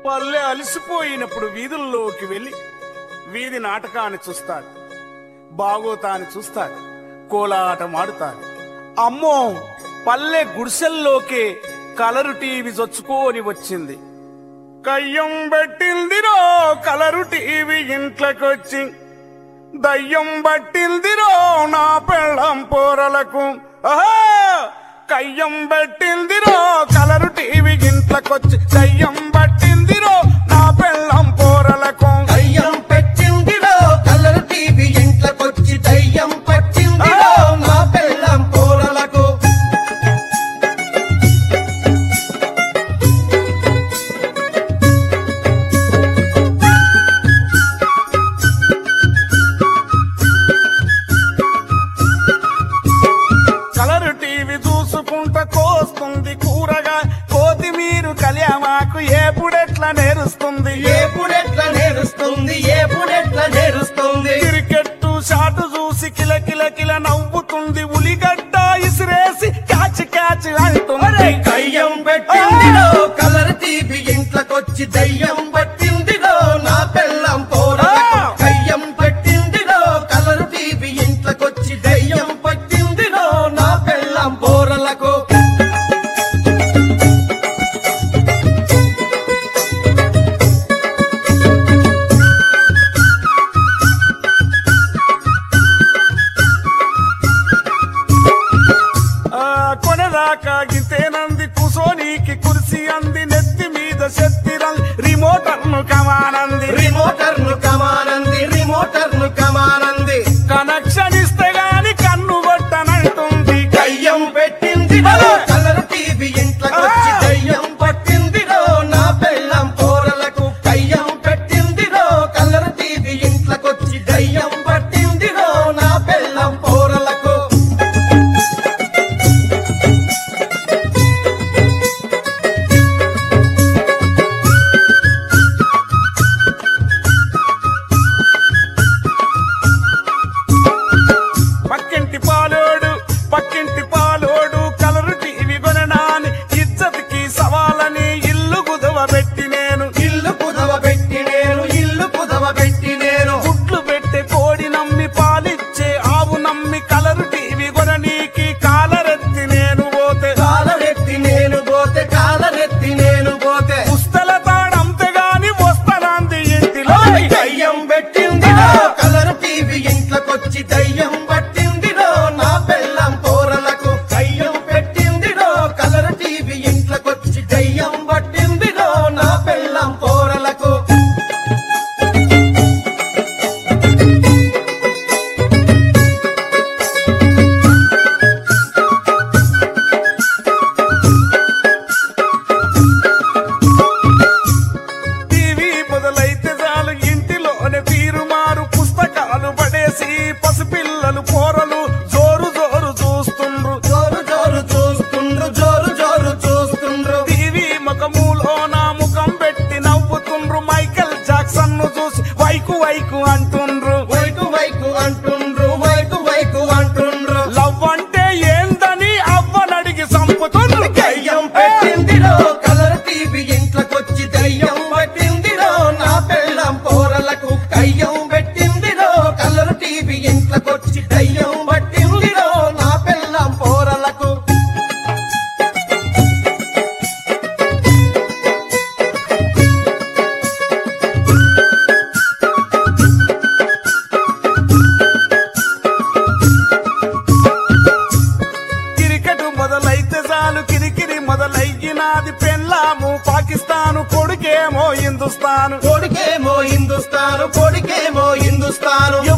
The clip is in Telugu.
పల్లె అలసిపోయినప్పుడు వీధుల్లోకి వెళ్లి వీధి నాటకాన్ని చూస్తాడు, బాగోతాన్ని చూస్తాడు, కోలాటం ఆడుతాడు. అమ్మో, పల్లె గుడిసెల్లోకే కలరు టీవీ చొచ్చుకొని వచ్చింది. కయ్యం పెట్టిందిరో కలరు టీవీ ఇంట్లోకొచ్చి, దయ్యం పట్టిందిరో నా పెళ్ళం పోరలకు. కయ్యం పెట్టిందిరో కలరు టీవీ ఇంట్లోకొచ్చి, దయ్యం పట్టిందిరో నా పెళ్ళం పోరలకు. దయ్యం పెట్టిందిరో కలరు టీవీ ఇంట్లోకొచ్చి, దయ్యం పట్టిందిరో నా పెళ్ళం పోరలకు. కలరు టీవీ చూసుకుంటా కోస్తుంది కూరగా, కొత్తిమీర కళ్యామాకు ఏపుడెట్లా నేరుస్తుంది, ఏపుడెట్లా నేరుస్తుంది, ఏపుడెట్లా నేరుస్తుంది. క్రికెట్టు షాటు చూసి కిల కిల కిల నవ్వుతుంది, ఉలిగడ్డ ఇసిరేసి క్యాచ్ క్యాచ్ అంటుంది. కయ్యం పెట్టిందిరో కలరు టీవీ ఇంట్లోకొచ్చి, దయ్యం పట్టిందిరో నా పెళ్ళం పోరలకు. కయ్యం పెట్టిందిరో కలరు టీవీ ఇంట్లోకొచ్చి, దయ్యం పట్టిందిరో నా పెళ్ళం పోరలకు. కొనదాకా గింతేనంది కుసోనీకి కుర్సీ అంది, నెత్తి మీద శక్తిరంది, రిమోటర్ను కమానంది, రిమోటర్ను కమానంది, రిమోటర్ను కమానంది. కనెక్షన్ ఇస్తే గాని కన్ను కొట్టనంటుంది. కయ్యం పెట్టిందిరో కలరు టీవీ ఇంట్లోకొచ్చి, దయ్యం పట్టిందిరో నా పెళ్ళం పోరలకు. కయ్యం పెట్టిందిరో కలరు టీవీ ఇంట్లోకొచ్చి, దయ్యం పట్టిందిరో నా పెళ్ళం పోరలకు. పక్కింటి పాలోడు కలరు టీవీ కొననాని ఇజ్జతికి సవాలని ఇల్లు కుదవ పెట్టి నేను, ఇల్లు కుదవ పెట్టి నేను, ఇల్లు కుదవ పెట్టి నేను. గుడ్లు పెట్టే కోడి నమ్మి పాలిచ్చే ఆవు నమ్మి కలరు టీవీ కొననీకి కాలరెత్తి నేను పోతే, కాలరెత్తి నేను పోతే, కాలరెత్తి నేను పోతే. పుస్తల తాడంతే గాని వస్తనాంది ఇంటిలో. దయ్యం పెట్టిందిరో కలరు టీవీ ఇంట్లోకొచ్చి, దయ్యం పట్టిందిరో నా పెళ్ళం పోరలకు. దయ్యం పెట్టిందిరో కలరు టీవీ ఇంట్లోకొచ్చి, దయ్యం పట్టిందిరో నా పెళ్ళం పోరలకు. టీవీ మొదలైతే చాలు ఇంటిలోనే తీరుమారు, పుస్తకాలు పడేసి పసిపిల్లలు పోరలు జోరు జోరు చూస్తుండ్రు, జోరు జోరు చూస్తుండ్రు, జోరు జోరు చూస్తుండ్రు. టీవీ ముఖములో నా ముఖం పెట్టి నవ్వుతుండ్రు, మైకేల్ జాక్సన్ ను చూసి వైకు వైకు అంటుండ్రు, వైకు వైకు అంటుండ్రు, వైకు వైకు అంటుండ్రు. లవ్ అంటే ఏందని అవ్వనడిగి సంపుతుండ్రు. దయ్యం పెట్టిందిరో కలరు టీవీ ఇంట్లోకొచ్చి, దయ్యం పట్టిందిరో నా పెళ్ళం పోరలకు. కయ్యం పెట్టిందిరో కలరు టీవీ ఇంట్లోకొచ్చి, దయ్యం పట్టిందిరో నా పెళ్ళం పోరలకు. క్రికెట్ మొదలైతే చాలు కిరికిరి మొదలయ్యినాది, పెళ్ళాము పాకిస్తాను, కొడుకేమో హిందుస్తాను. కొడుకేమో హిందుస్తాను, కొడుకేమో హిందుస్తాను.